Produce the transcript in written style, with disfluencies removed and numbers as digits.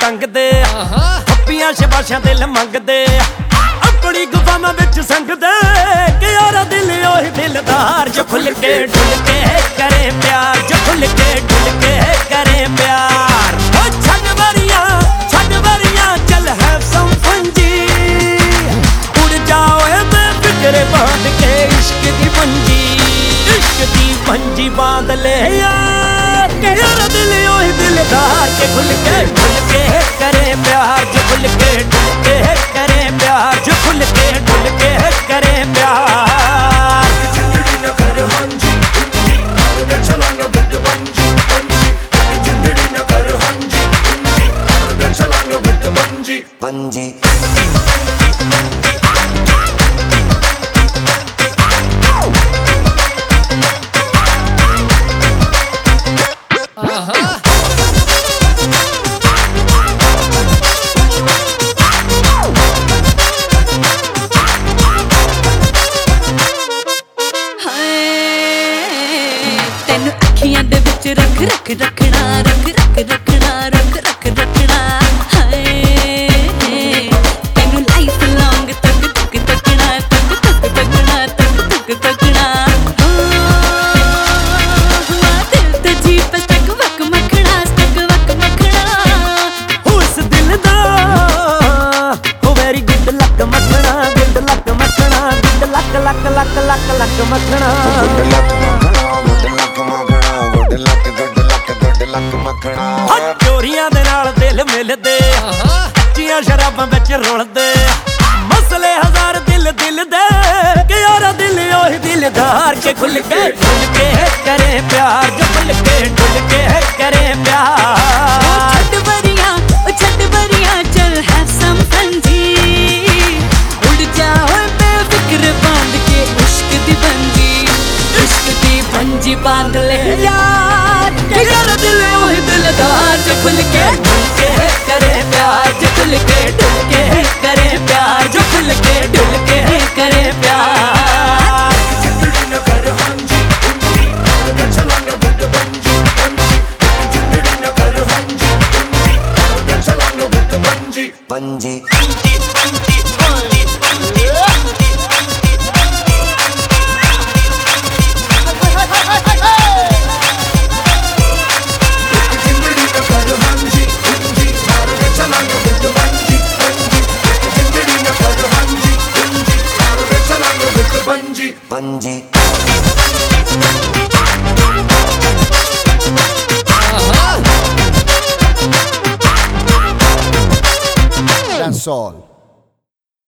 ਟੰਗਦੇ ਹੱਪੀਆਂ ਸ਼ਬਾਸ਼ਾਂ ਦਿਲ ਮੰਗਦੇ ਆਪਣੀ ਗੁਫਾਵਾਂ ਵਿੱਚ ਸੰਗਦੇ ਕਿ ਯਾਰਾ ਦਿਲ ਉਹੀ ਦਿਲਦਾਰ ਜੋ ਖੁੱਲ ਕੇ ਡੁੱਲ ਕੇ ਕਰੇ ਪਿਆਰ ਜੋ ਖੁੱਲ ਕੇ ਡੁੱਲ ਕੇ ਕਰੇ ਪਿਆਰ ਓ ਛੱਡ ਵਰੀਆਂ ਚੱਲ ਹੈਵ ਸਮ ਫਨ ਜੀ ਉੜ ਜਾਓਏ ਬੇਫਿਕਰੇ ਬਾਂਧ ਕੇ ਇਸ਼ਕ ਦੀ ਪੰਜੀ ਬਾਂਧ ਲੈ ਯਾਰ ਕਿ ਯਾਰਾ ਦਿਲ ਉਹੀ ਦਿਲਦਾਰ ਕੇ ਖੁੱਲ ਕੇ ਕਰੇ ਪਿਆਰ ਜੋ ਖੁੱਲ ਕੇ ਡੁੱਲ ਕੇ ਕਰੇ ਪਿਆਰ ਜੋ ਖੁੱਲ ਕੇ ਡੁੱਲ ਕੇ ਕਰੇ ਪਿਆਰ ਜ਼ਿੰਦੜੀ ਨਾ ਕਰ ਹਾਂਜੀ ਮੈਂ ਚਲਾਂਗਾ ਬਿੱਟ ਬੰਜੀ ਜ਼ਿੰਦੜੀ ਨਾ ਕਰ ਹਾਂਜੀ ਮੈਂ ਚਲਾਂਗਾ ਬਿੱਟ ਬੰਜੀ ਅੱਖੀਆਂ ਦੇ ਵਿੱਚ ਰੱਖਣਾ ਹਾਏ ਤੈਨੂੰ ਲਾਈਫ ਲੌਂਗ ਤੱਕਣਾ ਦਿਲ ਤੇ ਜੀਪ ਸਟਕ ਵਕ ਮੱਖਣਾ ਉਸ ਦਿਲ ਦਾ ਹੋ ਵੈਰੀ ਗੁੱਡ ਲੱਕ ਮੱਖਣਾ ਗੁੱਡ ਲੱਕ ਮੱਖਣਾ ਗੁੱਡ ਲੱਕ ਮੱਖਣਾ ਚੋਰੀਆਂ ਦੇ ਨਾਲ ਦਿਲ ਮਿਲਦੇ ਕੱਚੀਆਂ ਸ਼ਰਾਬਾਂ ਵਿੱਚ ਰੁਲਦੇ ਮਸਲੇ ਹਜ਼ਾਰ ਦਿਲ ਦੇ ਕਿ ਯਾਰਾ ਦਿਲ ਉਹੀ ਦਿਲਦਾਰ ਕੇ ਖੁੱਲ ਕੇ ਕਰੇ ਪਿਆਰ ਜੋ ਖੁੱਲ ਕੇ ਡੁੱਲ ਕੇ ਕਰੇ ਪਿਆਰ ਛੱਡ ਵਰੀਆਂ ਚੱਲ ਹੈਵ ਸਮ ਫਨ ਜੀ ਉੜ ਜਾਓ ਬੇਫਿਕਰ ਬਾਂਧ ਕੇ ਇਸ਼ਕ ਦੀ ਪੰਜੀ ਬਾਂਧ ਲੈ ਯਾਰ ਕਿ ਯਾਰਾ ਦਿਲ ਉਹੀ ਦਿਲਦਾਰ ਜੋ ਖੁੱਲ ਕੇ ਕਰੇ ਪਿਆਰ ਜੋ ਖੁੱਲ ਕੇ ਡੁੱਲ ਕੇ ਕਰੇ ਪਿਆਰ ਜੋ ਖੁੱਲ ਕੇ ਡੁੱਲ ਕੇ ਕਰੇ ਪਿਆਰ ਜ਼ਿੰਦੜੀ ਨਾ ਕਰ ਹਾਂਜੀ ਮੈਂ ਚਲਾਂਗਾ ਬਿੱਟ ਬੰਜੀ ਜ਼ਿੰਦੜੀ ਨਾ ਕਰ ਹਾਂਜੀ ਮੈਂ ਚਲਾਂਗਾ ਬਿੱਟ ਬੰਜੀ That's all.